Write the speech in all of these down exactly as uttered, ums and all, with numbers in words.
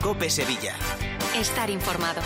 COPE Sevilla. Estar informado.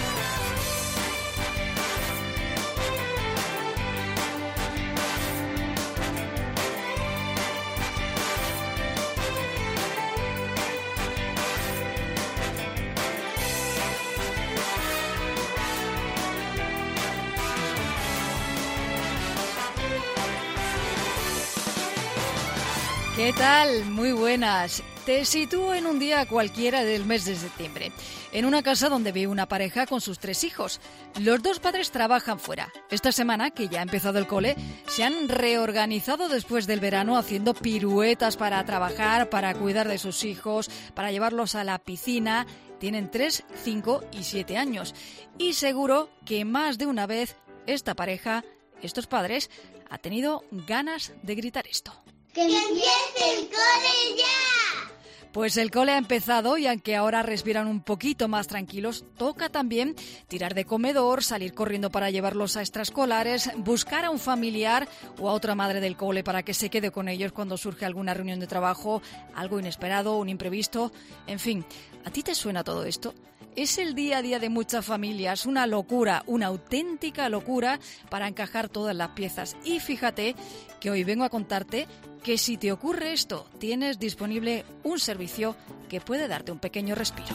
¿Qué tal? Muy buenas. Te sitúo en un día cualquiera del mes de septiembre, en una casa donde vive una pareja con sus tres hijos. Los dos padres trabajan fuera. Esta semana, que ya ha empezado el cole, se han reorganizado después del verano haciendo piruetas para trabajar, para cuidar de sus hijos, para llevarlos a la piscina. Tienen tres, cinco y siete años. Y seguro que más de una vez esta pareja, estos padres, ha tenido ganas de gritar esto. ¡Que empiece el cole ya! Pues el cole ha empezado y aunque ahora respiran un poquito más tranquilos, toca también tirar de comedor, salir corriendo para llevarlos a extraescolares, buscar a un familiar o a otra madre del cole para que se quede con ellos cuando surge alguna reunión de trabajo, algo inesperado, un imprevisto. En fin, ¿a ti te suena todo esto? Es el día a día de muchas familias, una locura, una auténtica locura para encajar todas las piezas. Y fíjate que hoy vengo a contarte que si te ocurre esto, tienes disponible un servicio que puede darte un pequeño respiro.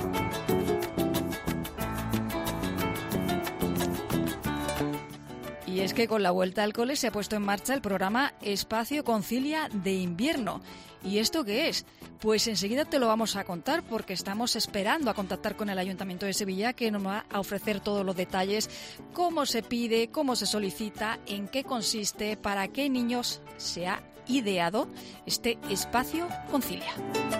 Y es que con la vuelta al cole se ha puesto en marcha el programa Espacio Concilia de invierno. ¿Y esto qué es? Pues enseguida te lo vamos a contar porque estamos esperando a contactar con el Ayuntamiento de Sevilla que nos va a ofrecer todos los detalles, cómo se pide, cómo se solicita, en qué consiste, para qué niños se ha ideado este Espacio Concilia.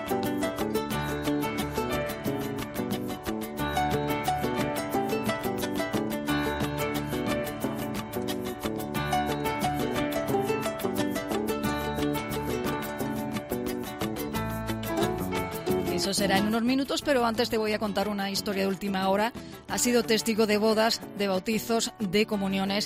Eso será en unos minutos, pero antes te voy a contar una historia de última hora. Ha sido testigo de bodas, de bautizos, de comuniones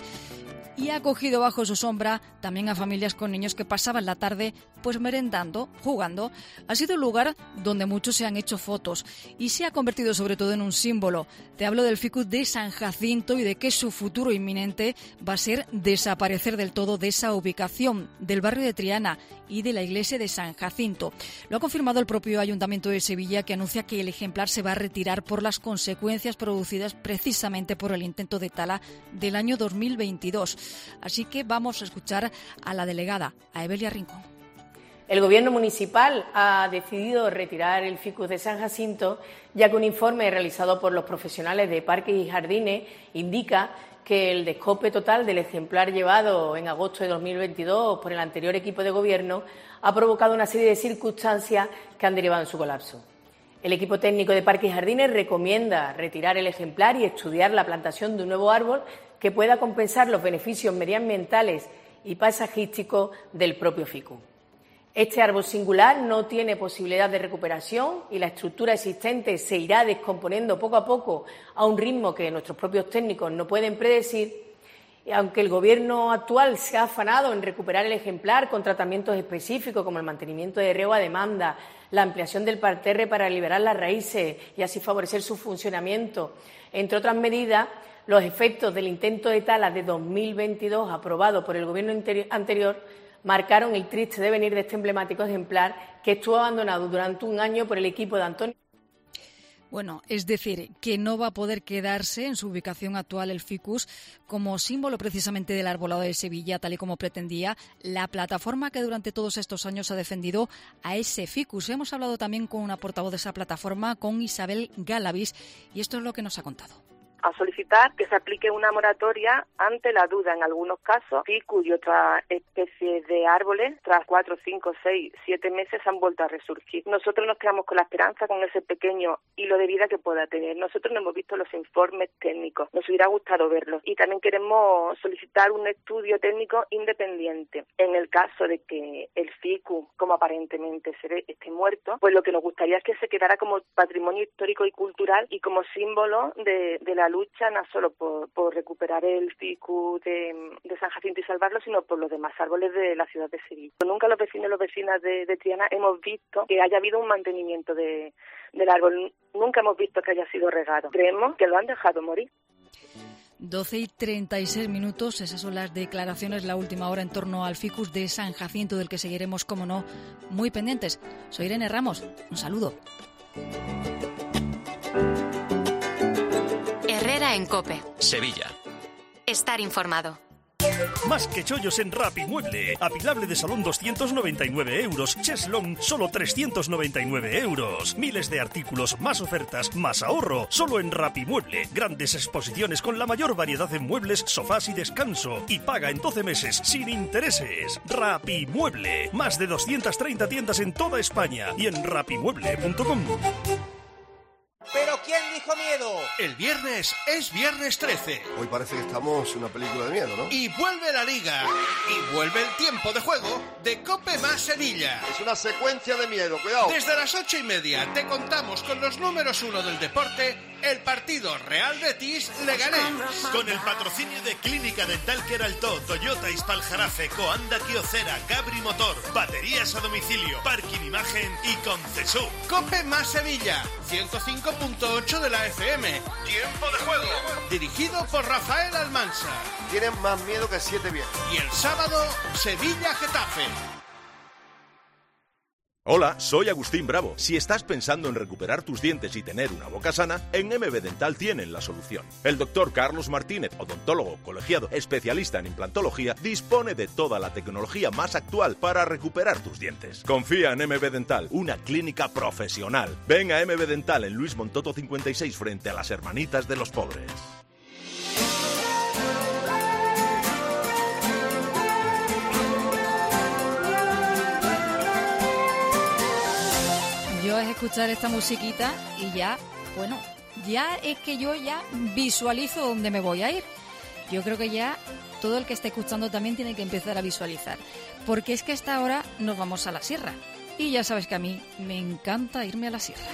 y ha acogido bajo su sombra también a familias con niños que pasaban la tarde pues merendando, jugando. Ha sido un lugar donde muchos se han hecho fotos y se ha convertido sobre todo en un símbolo. Te hablo del ficus de San Jacinto y de que su futuro inminente va a ser desaparecer del todo de esa ubicación del barrio de Triana y de la iglesia de San Jacinto. Lo ha confirmado el propio Ayuntamiento de Sevilla, que anuncia que el ejemplar se va a retirar por las consecuencias producidas precisamente por el intento de tala del año dos mil veintidós. Así que vamos a escuchar a la delegada, a Evelia Rincón. El Gobierno municipal ha decidido retirar el ficus de San Jacinto, ya que un informe realizado por los profesionales de Parques y Jardines indica que el descope total del ejemplar llevado en agosto de dos mil veintidós por el anterior equipo de Gobierno ha provocado una serie de circunstancias que han derivado en su colapso. El equipo técnico de Parques y Jardines recomienda retirar el ejemplar y estudiar la plantación de un nuevo árbol que pueda compensar los beneficios medioambientales y paisajísticos del propio ficus. Este árbol singular no tiene posibilidad de recuperación y la estructura existente se irá descomponiendo poco a poco a un ritmo que nuestros propios técnicos no pueden predecir. Y aunque el Gobierno actual se ha afanado en recuperar el ejemplar con tratamientos específicos como el mantenimiento de riego a demanda, la ampliación del parterre para liberar las raíces y así favorecer su funcionamiento, entre otras medidas, los efectos del intento de tala de dos mil veintidós aprobado por el Gobierno anterior marcaron el triste devenir de este emblemático ejemplar que estuvo abandonado durante un año por el equipo de Antonio. Bueno, es decir, que no va a poder quedarse en su ubicación actual el ficus como símbolo precisamente del arbolado de Sevilla, tal y como pretendía la plataforma que durante todos estos años ha defendido a ese ficus. Hemos hablado también con una portavoz de esa plataforma, con Isabel Galavis, y esto es lo que nos ha contado. A solicitar que se aplique una moratoria ante la duda en algunos casos, ficus y otras especies de árboles, tras cuatro, cinco, seis, siete meses han vuelto a resurgir. Nosotros nos quedamos con la esperanza con ese pequeño hilo de vida que pueda tener. Nosotros no hemos visto los informes técnicos, nos hubiera gustado verlos y también queremos solicitar un estudio técnico independiente. En el caso de que el ficus, como aparentemente se ve, esté muerto, pues lo que nos gustaría es que se quedara como patrimonio histórico y cultural y como símbolo de, de la lucha no solo por, por recuperar el ficus de, de San Jacinto y salvarlo, sino por los demás árboles de la ciudad de Sevilla. Nunca los vecinos y las vecinas de, de Triana hemos visto que haya habido un mantenimiento de, del árbol. Nunca hemos visto que haya sido regado. Creemos que lo han dejado morir. doce y treinta y seis minutos, esas son las declaraciones, la última hora en torno al ficus de San Jacinto, del que seguiremos, como no, muy pendientes. Soy Irene Ramos, un saludo. Herrera en COPE. Sevilla. Estar informado. Más que chollos en Rapimueble. Apilable de salón doscientos noventa y nueve euros. Cheslong solo trescientos noventa y nueve euros. Miles de artículos, más ofertas, más ahorro. Solo en Rapimueble. Grandes exposiciones con la mayor variedad de muebles, sofás y descanso. Y paga en doce meses sin intereses. Rapimueble. Más de doscientas treinta tiendas en toda España y en rapimueble punto com. ¿Pero quién dijo miedo? El viernes es viernes trece. Hoy parece que estamos en una película de miedo, ¿no? Y vuelve la Liga. Y vuelve el tiempo de juego de COPE más Sevilla. Es una secuencia de miedo, cuidado. Desde las ocho y media te contamos con los números uno del deporte, el partido Real Betis-Leganés. Con el patrocinio de Clínica Dental Queraltó, Toyota Ispal-Jarafe, Coanda Kyocera, Gabri Motor, baterías a domicilio, parking imagen y Concesur. COPE más Sevilla, ciento cinco punto ocho de la F M. Tiempo de juego. Dirigido por Rafael Almansa. Tienen más miedo que siete viejos. Y el sábado, Sevilla-Getafe. Hola, soy Agustín Bravo. Si estás pensando en recuperar tus dientes y tener una boca sana, en M B Dental tienen la solución. El doctor Carlos Martínez, odontólogo colegiado, especialista en implantología, dispone de toda la tecnología más actual para recuperar tus dientes. Confía en M B Dental, una clínica profesional. Ven a M B Dental en Luis Montoto cincuenta y seis frente a las Hermanitas de los Pobres. Yo es escuchar esta musiquita y ya, bueno, ya es que yo ya visualizo dónde me voy a ir. Yo creo que ya todo el que esté escuchando también tiene que empezar a visualizar, porque es que hasta ahora nos vamos a la sierra y ya sabes que a mí me encanta irme a la sierra.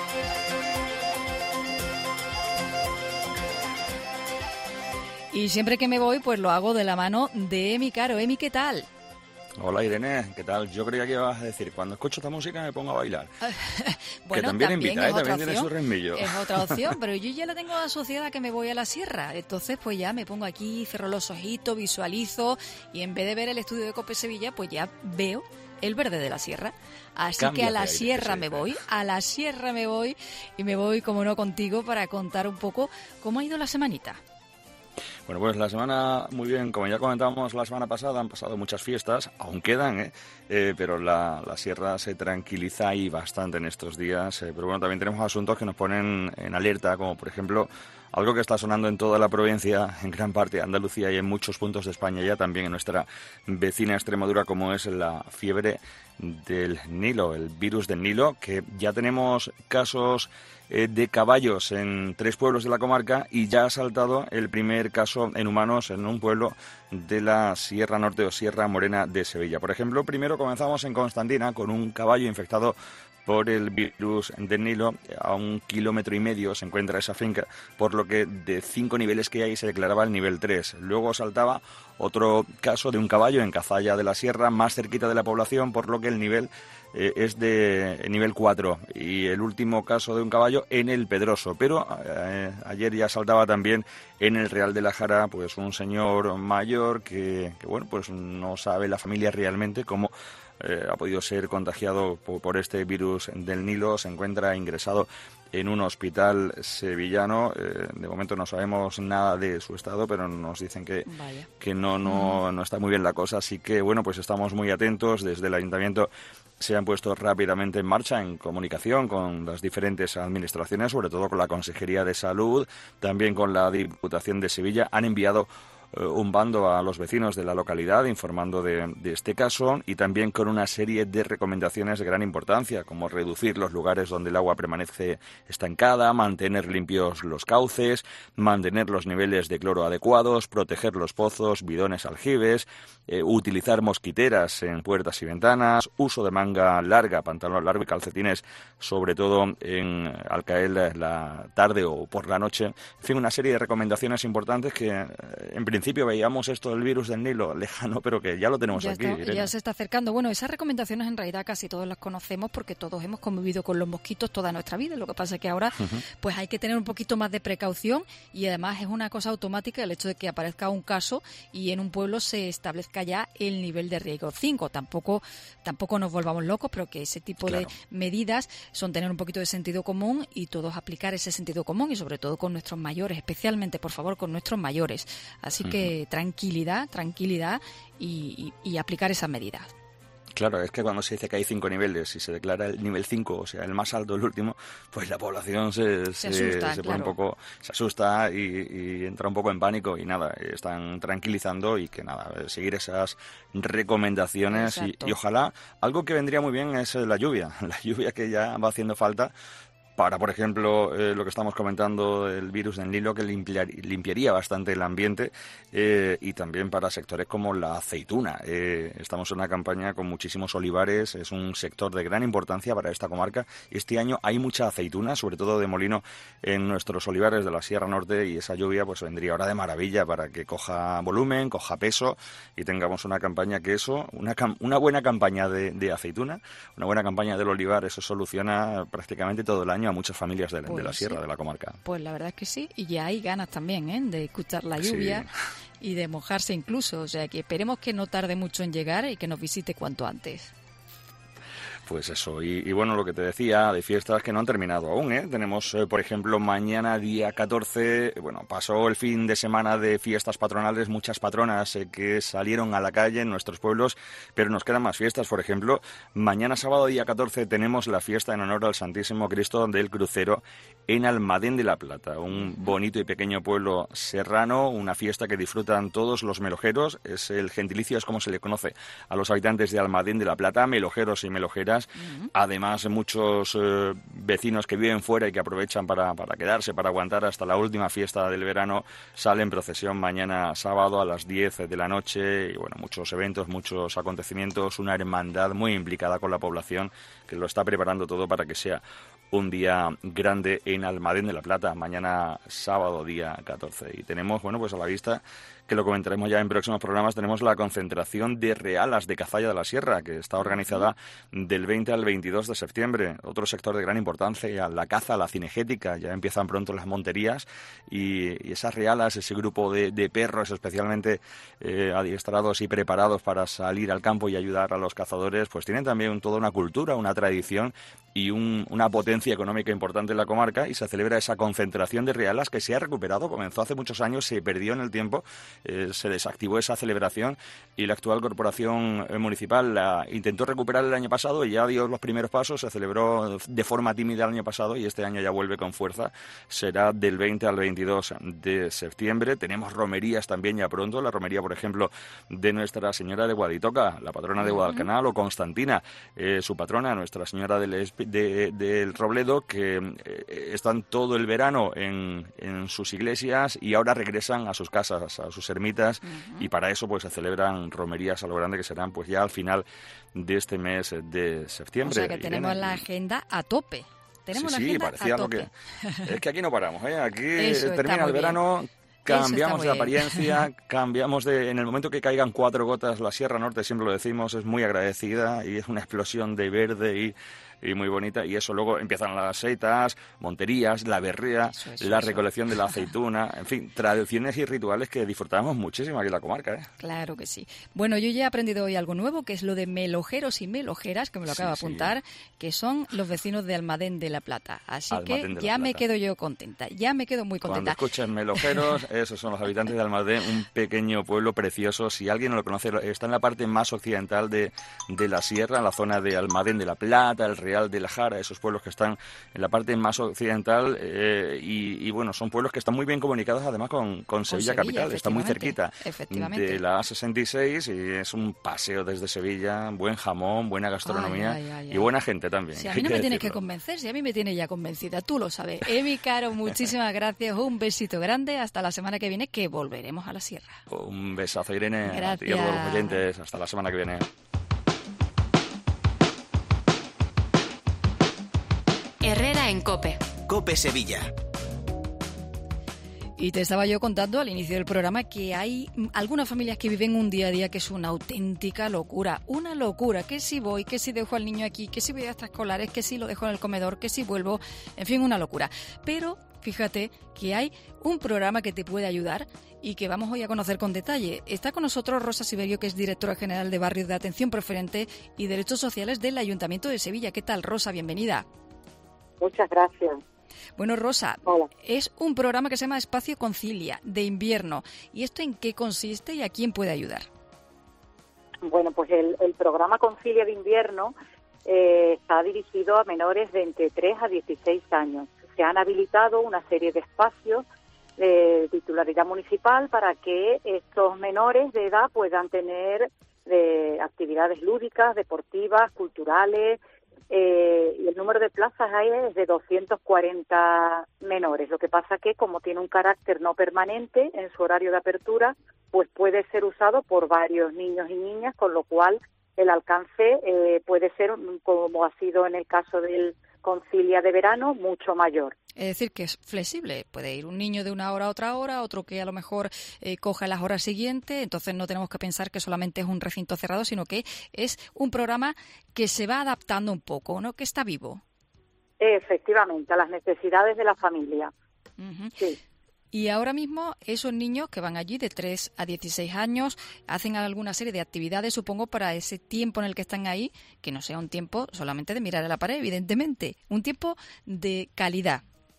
Y siempre que me voy, pues lo hago de la mano de Emi Caro. Emi, ¿qué tal? Hola Irene, ¿qué tal? Yo creía que ibas a decir, cuando escucho esta música me pongo a bailar. Bueno, que también, también invita, es ¿eh? otra También tiene opción, su ritmillo. Es otra opción, pero yo ya la tengo asociada a que me voy a la sierra. Entonces, pues ya me pongo aquí, cierro los ojitos, visualizo y en vez de ver el estudio de COPE Sevilla, pues ya veo el verde de la sierra. Así Cambia que a la aire, sierra me voy, a la sierra me voy y me voy, como no, contigo para contar un poco cómo ha ido la semanita. Bueno, pues la semana, muy bien, como ya comentábamos la semana pasada, han pasado muchas fiestas, aún quedan, ¿eh? Eh, pero la, la sierra se tranquiliza ahí bastante en estos días. Eh, pero bueno, también tenemos asuntos que nos ponen en alerta, como por ejemplo algo que está sonando en toda la provincia, en gran parte de Andalucía y en muchos puntos de España ya, también en nuestra vecina Extremadura, como es la fiebre del Nilo, el virus del Nilo, que ya tenemos casos eh, de caballos en tres pueblos de la comarca y ya ha saltado el primer caso en humanos en un pueblo de la Sierra Norte o Sierra Morena de Sevilla. Por ejemplo, primero comenzamos en Constantina con un caballo infectado por el virus del Nilo. A un kilómetro y medio se encuentra esa finca, por lo que de cinco niveles que hay se declaraba el nivel tres. Luego saltaba otro caso de un caballo en Cazalla de la Sierra, más cerquita de la población, por lo que el nivel eh, es de nivel cuatro. Y el último caso de un caballo en el Pedroso. Pero eh, ayer ya saltaba también en el Real de la Jara, pues un señor mayor que, que bueno, pues no sabe la familia realmente cómo Eh, ha podido ser contagiado por, por este virus del Nilo. Se encuentra ingresado en un hospital sevillano. Eh, de momento no sabemos nada de su estado, pero nos dicen que, que no, no, no está muy bien la cosa. Así que, bueno, pues estamos muy atentos. Desde el Ayuntamiento se han puesto rápidamente en marcha en comunicación con las diferentes administraciones, sobre todo con la Consejería de Salud, también con la Diputación de Sevilla. Han enviado un bando a los vecinos de la localidad informando de, de este caso y también con una serie de recomendaciones de gran importancia, como reducir los lugares donde el agua permanece estancada, mantener limpios los cauces, mantener los niveles de cloro adecuados, proteger los pozos, bidones, aljibes, eh, utilizar mosquiteras en puertas y ventanas, uso de manga larga, pantalón largo y calcetines, sobre todo en, al caer la tarde o por la noche. En fin, una serie de recomendaciones importantes que en principio principio veíamos esto del virus del Nilo lejano, pero que ya lo tenemos ya aquí. Está, ya se está acercando. Bueno, esas recomendaciones en realidad casi todos las conocemos porque todos hemos convivido con los mosquitos toda nuestra vida. Lo que pasa es que ahora uh-huh. pues hay que tener un poquito más de precaución y además es una cosa automática el hecho de que aparezca un caso y en un pueblo se establezca ya el nivel de riesgo cinco. Tampoco, tampoco nos volvamos locos, pero que ese tipo claro. de medidas son tener un poquito de sentido común y todos aplicar ese sentido común y sobre todo con nuestros mayores, especialmente, por favor, con nuestros mayores. Así uh-huh. que tranquilidad, tranquilidad y, y, y aplicar esas medidas. Claro, es que cuando se dice que hay cinco niveles y se declara el nivel cinco, o sea, el más alto, el último, pues la población se, se, se, asusta, se pone claro. un poco, se asusta y, y entra un poco en pánico y nada, están tranquilizando y que nada, seguir esas recomendaciones y, y ojalá, algo que vendría muy bien es la lluvia, la lluvia que ya va haciendo falta. Para, por ejemplo, eh, lo que estamos comentando, el virus del Nilo, que limpiar, limpiaría bastante el ambiente, eh, y también para sectores como la aceituna. Eh, estamos en una campaña con muchísimos olivares, es un sector de gran importancia para esta comarca. Este año hay mucha aceituna, sobre todo de molino, en nuestros olivares de la Sierra Norte, y esa lluvia pues vendría ahora de maravilla para que coja volumen, coja peso y tengamos una campaña que eso, una, una buena campaña de, de aceituna, una buena campaña del olivar, eso soluciona prácticamente todo el año a muchas familias de, pues de la sierra, sí. de la comarca. Pues la verdad es que sí, y ya hay ganas también ¿eh? de escuchar la lluvia sí. y de mojarse incluso, o sea que esperemos que no tarde mucho en llegar y que nos visite cuanto antes. Pues eso, y, y bueno, lo que te decía, de fiestas que no han terminado aún, ¿eh? Tenemos, eh, por ejemplo, mañana día catorce, bueno, pasó el fin de semana de fiestas patronales, muchas patronas eh, que salieron a la calle en nuestros pueblos, pero nos quedan más fiestas, por ejemplo, mañana sábado día catorce tenemos la fiesta en honor al Santísimo Cristo del Crucero en Almadén de la Plata, un bonito y pequeño pueblo serrano, una fiesta que disfrutan todos los melojeros, es el gentilicio, es como se le conoce a los habitantes de Almadén de la Plata, melojeros y melojeras. Uh-huh. Además, muchos eh, vecinos que viven fuera y que aprovechan para, para quedarse, para aguantar hasta la última fiesta del verano, salen en procesión mañana sábado a las diez de la noche. Y bueno, muchos eventos, muchos acontecimientos, una hermandad muy implicada con la población que lo está preparando todo para que sea un día grande en Almadén de la Plata, mañana sábado día catorce. Y tenemos, bueno, pues a la vista, que lo comentaremos ya en próximos programas, tenemos la concentración de realas de Cazalla de la Sierra, que está organizada del veinte al veintidós de septiembre. Otro sector de gran importancia, la caza, la cinegética, ya empiezan pronto las monterías y, y esas realas, ese grupo de, de perros especialmente eh, adiestrados y preparados para salir al campo y ayudar a los cazadores, pues tienen también toda una cultura, una tradición y un, una potencia económica importante en la comarca, y se celebra esa concentración de realas que se ha recuperado, comenzó hace muchos años, se perdió en el tiempo, eh, se desactivó esa celebración y la actual corporación municipal la intentó recuperar el año pasado y ya dio los primeros pasos, se celebró de forma tímida el año pasado y este año ya vuelve con fuerza, será del veinte al veintidós de septiembre. Tenemos romerías también ya pronto, la romería, por ejemplo, de Nuestra Señora de Guaditoca, la patrona de Guadalcanal, o Constantina, eh, su patrona, Nuestra Señora del Esp- de, del Robledo, que eh, están todo el verano en, en sus iglesias y ahora regresan a sus casas, a sus ermitas, uh-huh. y para eso pues se celebran romerías a lo grande, que serán pues ya al final de este mes de septiembre. O sea que tenemos Irene, la agenda a tope. Tenemos sí, la agenda sí, parecía a tope. Lo que... Es que aquí no paramos, ¿eh? Aquí Eso termina el verano... Bien. Cambiamos de apariencia, cambiamos de... En el momento que caigan cuatro gotas, la Sierra Norte, siempre lo decimos, es muy agradecida y es una explosión de verde y, y muy bonita. Y eso luego empiezan las seitas, monterías, la berrea, eso, eso, la eso. recolección de la aceituna, en fin, tradiciones y rituales que disfrutamos muchísimo aquí en la comarca, ¿eh? Claro que sí. Bueno, yo ya he aprendido hoy algo nuevo, que es lo de melojeros y melojeras, que me lo acabo sí, de apuntar, sí. que son los vecinos de Almadén de la Plata. Así Almadén que ya me quedo yo contenta, ya me quedo muy contenta. Cuando escuchen melojeros... Esos son los habitantes de Almadén, un pequeño pueblo precioso. Si alguien no lo conoce, está en la parte más occidental de, de la sierra, en la zona de Almadén de la Plata, el Real de la Jara, esos pueblos que están en la parte más occidental, eh, y, y bueno, son pueblos que están muy bien comunicados además con, con Sevilla, con Sevilla capital, está muy cerquita de la A sesenta y seis y es un paseo desde Sevilla, buen jamón, buena gastronomía ay, ay, ay, ay. y buena gente también. Si a mí no me tienes que convencer, si a mí me tienes ya convencida, tú lo sabes. Emi Caro, muchísimas gracias, un besito grande, hasta la semana que viene, que volveremos a la sierra. Un besazo, Irene. Gracias. Y a todos los oyentes. Hasta la semana que viene. Herrera en COPE. COPE Sevilla. Y te estaba yo contando al inicio del programa que hay algunas familias que viven un día a día que es una auténtica locura, una locura, que si voy, que si dejo al niño aquí, que si voy a extraescolares, que si lo dejo en el comedor, que si vuelvo, en fin, una locura. Pero fíjate que hay un programa que te puede ayudar y que vamos hoy a conocer con detalle. Está con nosotros Rosa Siberio, que es directora general de Barrios de Atención Preferente y Derechos Sociales del Ayuntamiento de Sevilla. ¿Qué tal, Rosa? Bienvenida. Muchas gracias. Bueno, Rosa, Hola. Es un programa que se llama Espacio Concilia, de invierno. ¿Y esto en qué consiste y a quién puede ayudar? Bueno, pues el, el programa Concilia de invierno eh, está dirigido a menores de entre tres a dieciséis años. Se han habilitado una serie de espacios de titularidad municipal para que estos menores de edad puedan tener de actividades lúdicas, deportivas, culturales, eh, y el número de plazas ahí es de doscientos cuarenta menores. Lo que pasa que como tiene un carácter no permanente en su horario de apertura, pues puede ser usado por varios niños y niñas, con lo cual el alcance eh, puede ser, como ha sido en el caso del Concilia de verano, mucho mayor. Es decir, que es flexible. Puede ir un niño de una hora a otra hora, otro que a lo mejor eh, coja las horas siguientes. Entonces no tenemos que pensar que solamente es un recinto cerrado, sino que es un programa que se va adaptando un poco, ¿no? Que está vivo. Efectivamente, a las necesidades de la familia. Uh-huh. Sí. Y ahora mismo esos niños que van allí de tres a dieciséis años hacen alguna serie de actividades, supongo, para ese tiempo en el que están ahí, que no sea un tiempo solamente de mirar a la pared, evidentemente, un tiempo de calidad.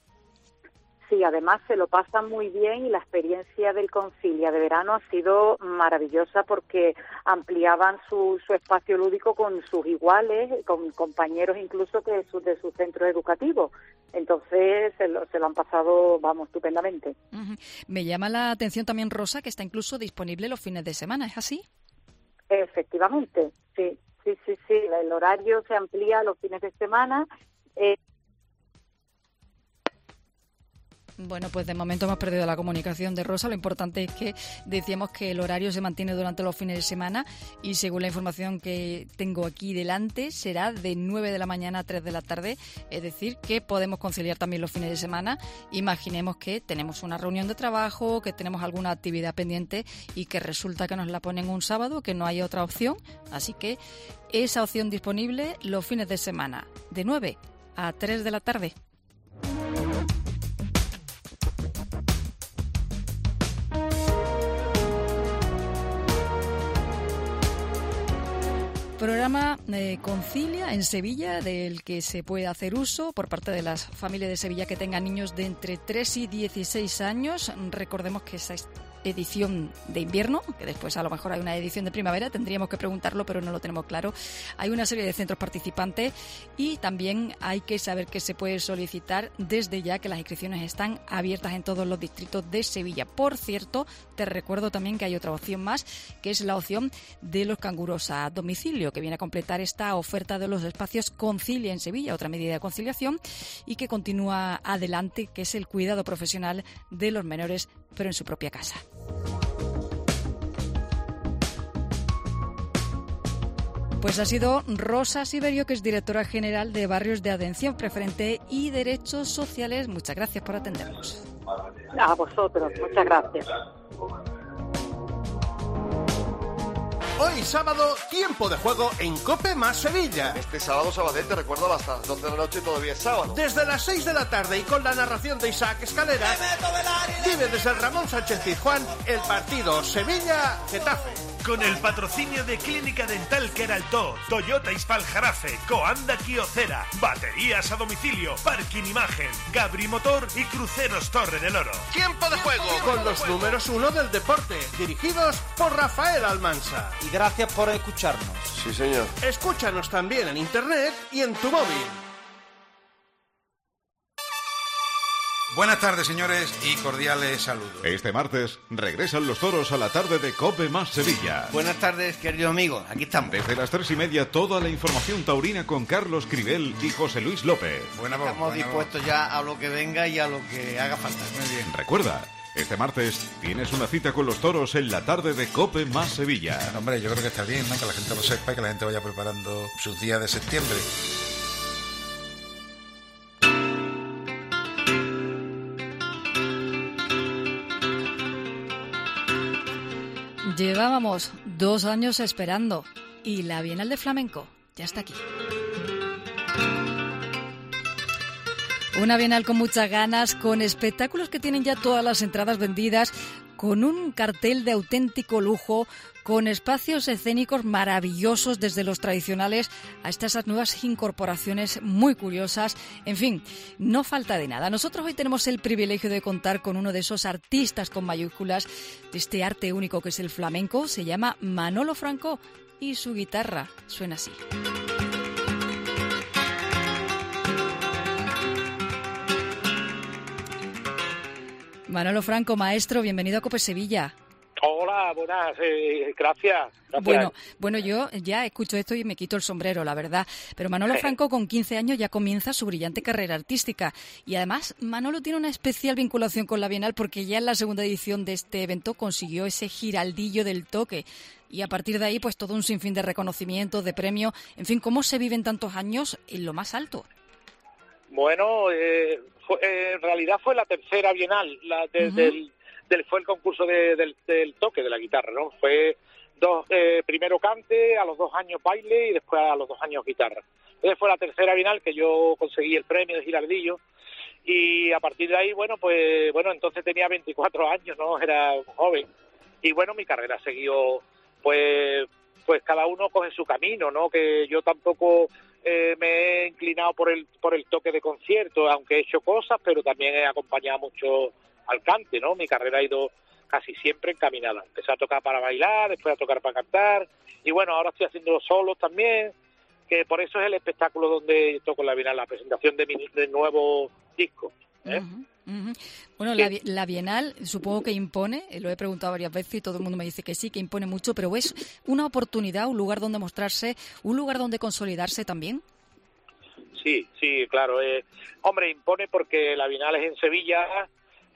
Sí, además se lo pasan muy bien y la experiencia del Concilia de verano ha sido maravillosa porque ampliaban su, su espacio lúdico con sus iguales, con compañeros incluso que de sus de su centro educativo. Entonces se lo, se lo han pasado, vamos, estupendamente. Uh-huh. Me llama la atención también, Rosa, que está incluso disponible los fines de semana, ¿es así? Efectivamente, sí, sí, sí, sí. El horario se amplía los fines de semana. Eh, Bueno, pues de momento hemos perdido la comunicación de Rosa. Lo importante es que decíamos que el horario se mantiene durante los fines de semana y según la información que tengo aquí delante será de nueve de la mañana a tres de la tarde. Es decir, que podemos conciliar también los fines de semana. Imaginemos que tenemos una reunión de trabajo, que tenemos alguna actividad pendiente y que resulta que nos la ponen un sábado, que no hay otra opción. Así que esa opción disponible los fines de semana de nueve a tres de la tarde. Programa eh, Concilia en Sevilla, del que se puede hacer uso por parte de las familias de Sevilla que tengan niños de entre tres y dieciséis años. Recordemos que esa es edición de invierno, que después a lo mejor hay una edición de primavera, tendríamos que preguntarlo, pero no lo tenemos claro. Hay una serie de centros participantes y también hay que saber que se puede solicitar desde ya, que las inscripciones están abiertas en todos los distritos de Sevilla. Por cierto, te recuerdo también que hay otra opción más, que es la opción de los canguros a domicilio, que viene a completar esta oferta de los espacios Concilia en Sevilla, otra medida de conciliación, y que continúa adelante, que es el cuidado profesional de los menores, pero en su propia casa. Pues ha sido Rosa Siberio, que es directora general de Barrios de Atención Preferente y Derechos Sociales. Muchas gracias por atendernos. A vosotros, muchas gracias. Hoy sábado, tiempo de juego en COPE más Sevilla. Este sábado Sabadell, te recuerdo, hasta las doce de la noche todavía es sábado. Desde las seis de la tarde y con la narración de Isaac Escalera, vive desde el Ramón Sánchez Pizjuán el partido Sevilla-Getafe. Con el patrocinio de Clínica Dental Queraltó, Toyota Ispal-Jarafe, Coanda Kyocera, baterías a domicilio, Parking Imagen, Gabri Motor y Cruceros Torre del Oro. Tiempo de juego con los números uno del deporte, dirigidos por Rafael Almansa. Y gracias por escucharnos. Sí, señor. Escúchanos también en internet y en tu móvil. Buenas tardes, señores, y cordiales saludos. Este martes regresan los toros a la tarde de COPE más Sevilla. Buenas tardes, queridos amigos, aquí estamos. Desde las tres y media, toda la información taurina con Carlos Cribel y José Luis López. Buena voz, estamos buena dispuestos voz. Ya a lo que venga y a lo que haga falta. Muy bien. Recuerda, este martes tienes una cita con los toros en la tarde de COPE más Sevilla. Bueno, hombre, yo creo que está bien, ¿no? Que la gente lo sepa y que la gente vaya preparando sus días de septiembre. Estábamos dos años esperando y la Bienal de Flamenco ya está aquí. Una Bienal con muchas ganas, con espectáculos que tienen ya todas las entradas vendidas, con un cartel de auténtico lujo, con espacios escénicos maravillosos desde los tradicionales hasta esas nuevas incorporaciones muy curiosas. En fin, no falta de nada. Nosotros hoy tenemos el privilegio de contar con uno de esos artistas con mayúsculas de este arte único que es el flamenco. Se llama Manolo Franco y su guitarra suena así. Manolo Franco, maestro, bienvenido a COPE Sevilla. Hola, buenas, eh, gracias, gracias. Bueno, bueno, yo ya escucho esto y me quito el sombrero, la verdad. Pero Manolo Franco, con quince años, ya comienza su brillante carrera artística. Y además, Manolo tiene una especial vinculación con la Bienal porque ya en la segunda edición de este evento consiguió ese giraldillo del toque. Y a partir de ahí, pues todo un sinfín de reconocimientos, de premios. En fin, ¿cómo se viven tantos años en lo más alto? Bueno, eh, fue, eh, en realidad fue la tercera Bienal, la de, uh-huh. del, del fue el concurso de, del, del toque de la guitarra, ¿no? Fue dos, eh, primero cante, a los dos años baile y después a los dos años guitarra. Entonces fue la tercera Bienal que yo conseguí el premio de giraldillo y a partir de ahí, bueno, pues bueno, entonces tenía veinticuatro años, ¿no? Era joven y bueno, mi carrera siguió, pues, pues cada uno coge su camino, ¿no? Que yo tampoco Eh, me he inclinado por el por el toque de concierto, aunque he hecho cosas, pero también he acompañado mucho al cante, ¿no? Mi carrera ha ido casi siempre encaminada. Empecé a tocar para bailar, después a tocar para cantar, y bueno, ahora estoy haciendo solos también, que por eso es el espectáculo donde toco la Bienal, la presentación de mi de nuevo disco. ¿eh? Uh-huh, uh-huh. Bueno, la, la Bienal supongo que impone, lo he preguntado varias veces y todo el mundo me dice que sí, que impone mucho, pero es una oportunidad, un lugar donde mostrarse, un lugar donde consolidarse también. Sí, sí, claro. Eh, hombre, impone porque la Bienal es en Sevilla,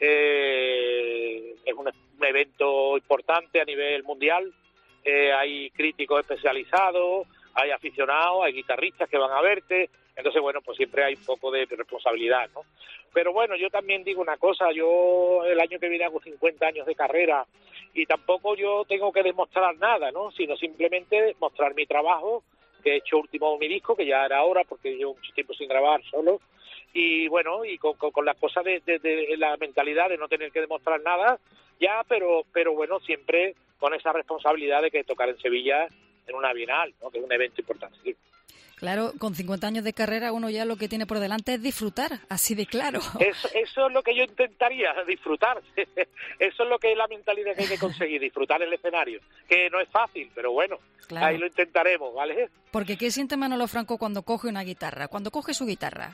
eh, es un, un evento importante a nivel mundial, eh, hay críticos especializados, hay aficionados, hay guitarristas que van a verte, entonces, bueno, pues siempre hay un poco de responsabilidad, ¿no? Pero bueno, yo también digo una cosa, yo el año que viene hago cincuenta años de carrera y tampoco yo tengo que demostrar nada, ¿no? Sino simplemente mostrar mi trabajo, que he hecho último mi disco, que ya era hora porque llevo mucho tiempo sin grabar solo, y bueno, y con, con, con la cosa de, de, de la mentalidad de no tener que demostrar nada, ya, pero pero bueno, siempre con esa responsabilidad de que tocar en Sevilla en una Bienal, ¿no? Que es un evento importante, sí. Claro, con cincuenta años de carrera uno ya lo que tiene por delante es disfrutar, así de claro. Eso, eso es lo que yo intentaría, disfrutar. Eso es lo que es la mentalidad que hay que conseguir, disfrutar el escenario. Que no es fácil, pero bueno, claro. Ahí lo intentaremos, ¿vale? Porque ¿qué siente Manolo Franco cuando coge una guitarra, cuando coge su guitarra?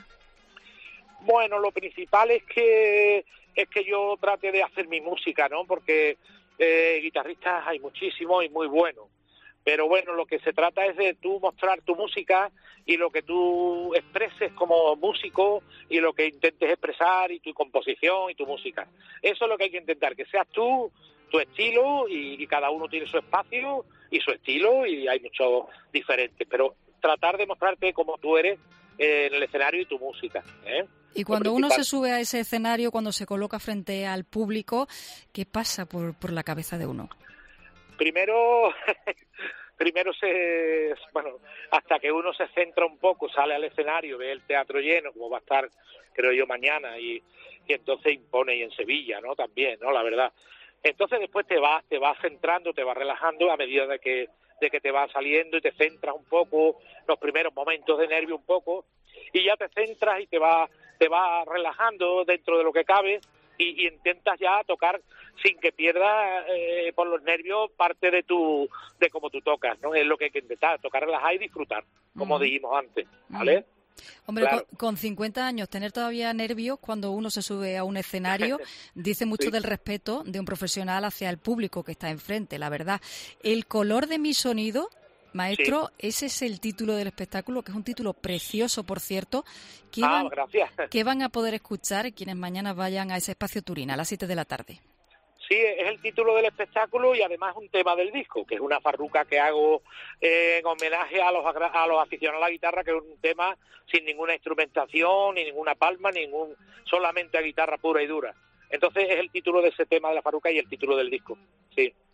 Bueno, lo principal es que es que yo trate de hacer mi música, ¿no? Porque eh, guitarristas hay muchísimos y muy buenos. Pero bueno, lo que se trata es de tú mostrar tu música y lo que tú expreses como músico y lo que intentes expresar y tu composición y tu música. Eso es lo que hay que intentar, que seas tú, tu estilo y, y cada uno tiene su espacio y su estilo y hay muchos diferentes. Pero tratar de mostrarte como tú eres eh, en el escenario y tu música, ¿eh? Y cuando uno se sube a ese escenario, cuando se coloca frente al público, ¿qué pasa por, por la cabeza de uno? Primero, primero se, bueno, hasta que uno se centra un poco, sale al escenario, ve el teatro lleno, como va a estar, creo yo, mañana, y, y entonces impone, y en Sevilla, ¿no? También, ¿no? La verdad. Entonces después te vas, te vas centrando, te vas relajando a medida de que, de que te vas saliendo y te centras un poco, los primeros momentos de nervio un poco, y ya te centras y te vas, te vas relajando dentro de lo que cabe, Y, y intentas ya tocar sin que pierdas eh, por los nervios parte de tu de cómo tú tocas, ¿no? Es lo que hay que intentar, tocar relajado y disfrutar, como mm. dijimos antes, ¿vale? Mm. Hombre, claro. con, con cincuenta años, tener todavía nervios cuando uno se sube a un escenario dice mucho sí. del respeto de un profesional hacia el público que está enfrente, la verdad. El color de mi sonido, maestro, sí. ese es el título del espectáculo, que es un título precioso, por cierto, que, ah, van, gracias. que van a poder escuchar quienes mañana vayan a ese espacio Turín, a las siete de la tarde. Sí, es el título del espectáculo y además un tema del disco, que es una farruca que hago eh, en homenaje a los, a los aficionados a la guitarra, que es un tema sin ninguna instrumentación, ni ninguna palma, ningún solamente a guitarra pura y dura. Entonces es el título de ese tema de la farruca y el título del disco, sí.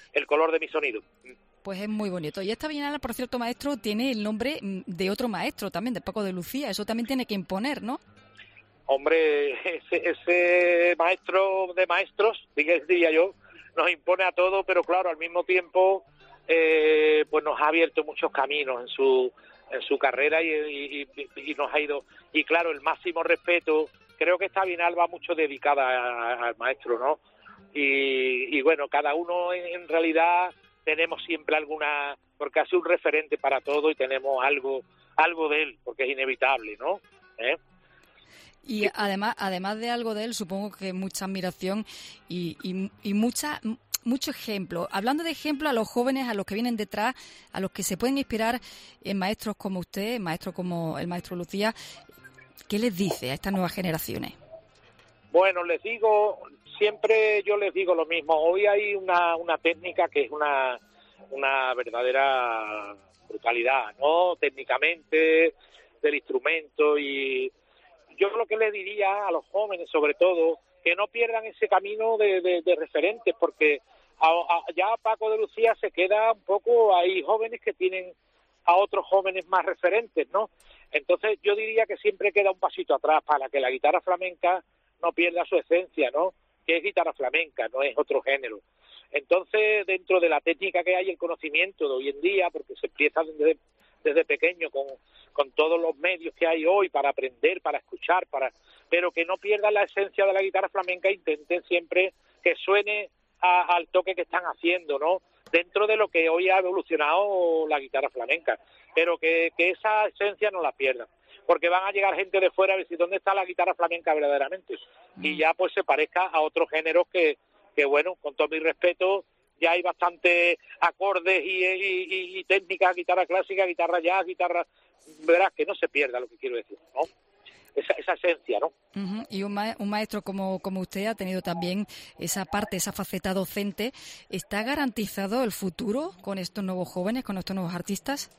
el color de mi sonido. Pues es muy bonito. Y esta bienal, por cierto, maestro, tiene el nombre de otro maestro también, de Paco de Lucía. Eso también tiene que imponer, ¿no? Hombre, ese, ese maestro de maestros, diría yo, nos impone a todos, pero claro, al mismo tiempo, eh, pues nos ha abierto muchos caminos en su en su carrera y, y, y, y nos ha ido. Y claro, el máximo respeto. Creo que esta bienal va mucho dedicada al maestro, ¿no? Y, y bueno, cada uno en, en realidad tenemos siempre alguna, porque hace un referente para todo y tenemos algo algo de él, porque es inevitable, ¿no? ¿Eh? Y además además de algo de él, supongo que mucha admiración y, y, y mucha mucho ejemplo. Hablando de ejemplo a los jóvenes, a los que vienen detrás, a los que se pueden inspirar en maestros como usted, en maestros como el maestro Lucía, ¿qué les dice a estas nuevas generaciones? Bueno, les digo, siempre yo les digo lo mismo. Hoy hay una, una técnica que es una, una verdadera brutalidad, ¿no? Técnicamente, del instrumento. Y yo lo que les diría a los jóvenes, sobre todo, que no pierdan ese camino de, de, de referentes, porque a, a, ya Paco de Lucía se queda un poco, hay jóvenes que tienen a otros jóvenes más referentes, ¿no? Entonces yo diría que siempre queda un pasito atrás para que la guitarra flamenca no pierda su esencia, ¿no? Que es guitarra flamenca, no es otro género. Entonces, dentro de la técnica que hay, el conocimiento de hoy en día, porque se empieza desde, desde pequeño con, con todos los medios que hay hoy para aprender, para escuchar, para pero que no pierdan la esencia de la guitarra flamenca, intenten siempre que suene a, al toque que están haciendo, ¿no? Dentro de lo que hoy ha evolucionado la guitarra flamenca, pero que, que esa esencia no la pierdan, porque van a llegar gente de fuera a decir dónde está la guitarra flamenca verdaderamente, y ya pues se parezca a otros géneros que, que bueno, con todo mi respeto, ya hay bastantes acordes y, y, y, y técnicas, guitarra clásica, guitarra jazz, guitarra, verás, que no se pierda lo que quiero decir, ¿no? Esa, esa esencia, ¿no? Uh-huh. Y un, ma- un maestro como, como usted ha tenido también esa parte, esa faceta docente. ¿Está garantizado el futuro con estos nuevos jóvenes, con estos nuevos artistas?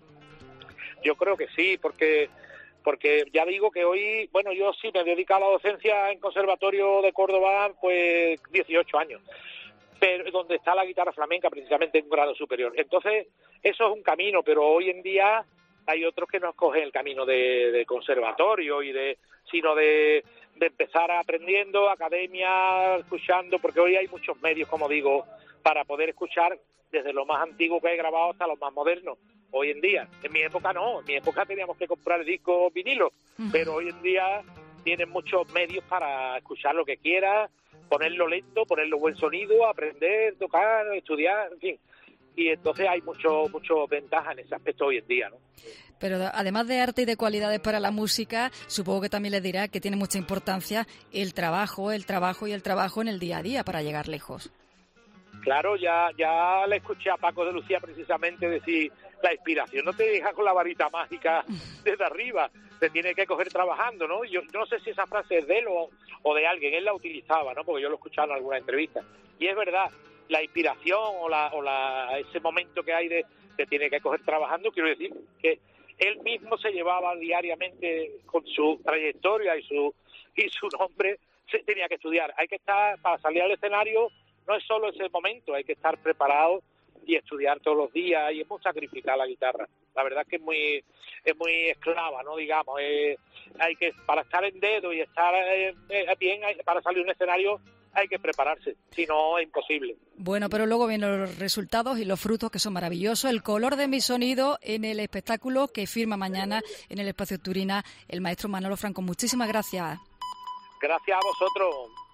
Yo creo que sí, porque porque ya digo que hoy, bueno, yo sí me dedico a la docencia en Conservatorio de Córdoba, pues dieciocho años, pero donde está la guitarra flamenca precisamente en un grado superior. Entonces, eso es un camino, pero hoy en día hay otros que no escogen el camino de, de conservatorio y de sino de, de empezar aprendiendo, academia, escuchando, porque hoy hay muchos medios, como digo, para poder escuchar desde lo más antiguo que hay grabado hasta lo más moderno. Hoy en día, en mi época no, en mi época teníamos que comprar discos vinilos, uh-huh. pero hoy en día tienen muchos medios para escuchar lo que quieras, ponerlo lento, ponerlo buen sonido, aprender, tocar, estudiar, en fin. Y entonces hay mucho mucho ventaja en ese aspecto hoy en día, ¿no? Pero además de arte y de cualidades para la música, supongo que también les dirá que tiene mucha importancia el trabajo, el trabajo y el trabajo en el día a día para llegar lejos. Claro, ya ya le escuché a Paco de Lucía precisamente decir, la inspiración no te deja con la varita mágica desde arriba, te tiene que coger trabajando, ¿no? Yo, yo no sé si esa frase es de él o, o de alguien, él la utilizaba, ¿no? Porque yo lo he escuchado en alguna entrevista. Y es verdad, la inspiración o la o la ese momento que hay de te tiene que coger trabajando, quiero decir que él mismo se llevaba diariamente con su trayectoria y su y su nombre, se tenía que estudiar. Hay que estar, para salir al escenario, no es solo ese momento, hay que estar preparado y estudiar todos los días, y es muy sacrificar la guitarra. La verdad es que es muy es muy esclava, ¿no? Digamos, eh, hay que para estar en dedo y estar eh, bien, para salir a un escenario hay que prepararse, si no es imposible. Bueno, pero luego vienen los resultados y los frutos, que son maravillosos. El color de mi sonido en el espectáculo que firma mañana en el Espacio Turina el maestro Manolo Franco. Muchísimas gracias. Gracias a vosotros.